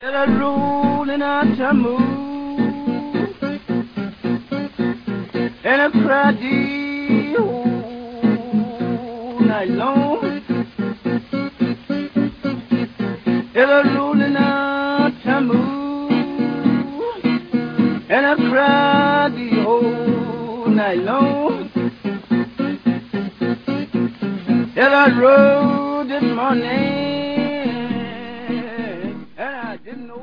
Get a rolling out to move and a crowdy all night long. Get a rolling out to move and a crowdy all night long. Get a road this morning.